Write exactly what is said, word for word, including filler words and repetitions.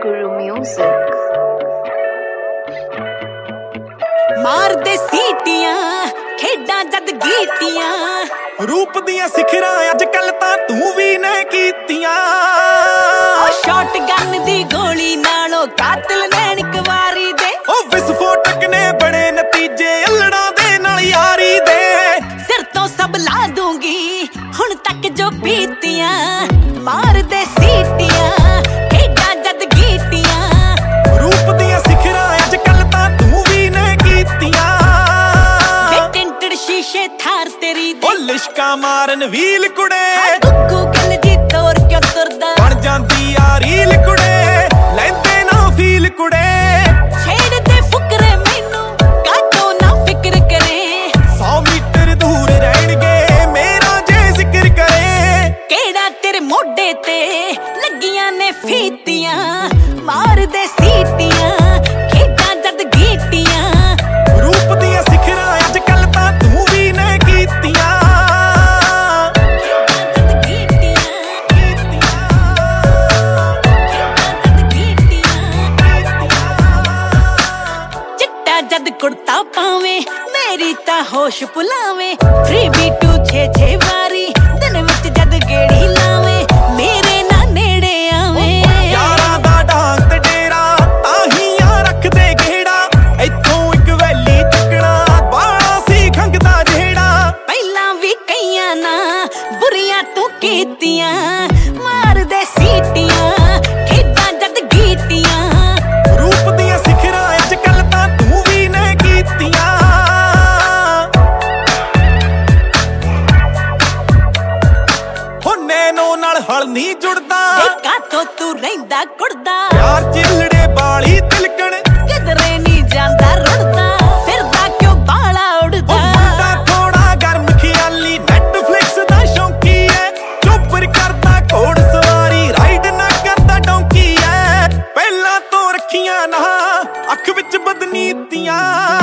Guru Music. मार दे सीटियां खेडां जद गीटियां रूप दियां सिखरां अजकल तां तू भी ने कीतियां शॉट गन दी गोली नालों कातिल नैणिक वारी दे ओ विस्फोटक ने बड़े नतीजे अल्लड़ां दे नाल यारी दे सिर तो सब ला दूंगी हुण तक जो पीतियां मार दे सीटियां खेडां जद गीटियां रूप दियां सिखरां अजकल तां तू भी ने कीतियां टिंटड़ शीशे थार तेरी ओ लिशका मारन व्हील कुड़े गुग्गू गल जी तोर क्यों तुरदा बन जांदी आ रील कुड़े लैंदे ना फील कुड़े छेड़ दे फुकरे मैनू काटो ना फिक्र करे सौ मीटर दूर रहणगे मेरा जे जिक्र करे केड़ा तेरे मोढे ते लगियां ने फीतियां मार दे सीटियां खेडां जद गीटियां रूप दियां सिखरां अजकल तां तू भी ने कीतियां चिट्टा जद कुर्ता पावे मेरी ता होश पुलावे थ्री बी टू छे छे वारी दिन विच जद गेड़ी लावे मेरे ना नेड़े आवे यारां दा डांग ते डेरा ताहियां रख दे घेड़ा इत्थों इक वैली चुकना बाला सी खंगदा जेड़ा ਪਹਿਲਾਂ ਵੀ ਕਈਆਂ ਨਾ ਬੁਰੀਆਂ ਤੂੰ ਕੀਤੀਆਂ ਮਾਰ ਦੇ ਸੀਟੀਆਂ ਖੇਡਾਂ ਜਦ ਗੀਟੀਆਂ रूप दियां सिखरां अजकल तां तू भी ने कीतियां हो नैनो नाल हल नहीं जुड़दा ਕਾਤੋਂ ਤੂੰ ਰਹਿੰਦਾ ਕੁੜਦਾ यार चिलड़े बाली तिलकण ਕਿਧਰੇ ਨਹੀਂ ਜਾਂਦਾ ਰੁੜਦਾ ਫਿਰਦਾ ਕਿਉਂ ਬਾਲਾ ਉੜਦਾ मुंडा थोड़ा गर्म खियाली नेटफ्लिक्स दा शौकी है चोपर करदा घोड़ सवारी राइड ना करदा डोंकी है पहला तो रखियां ना अख विच बदनीतियां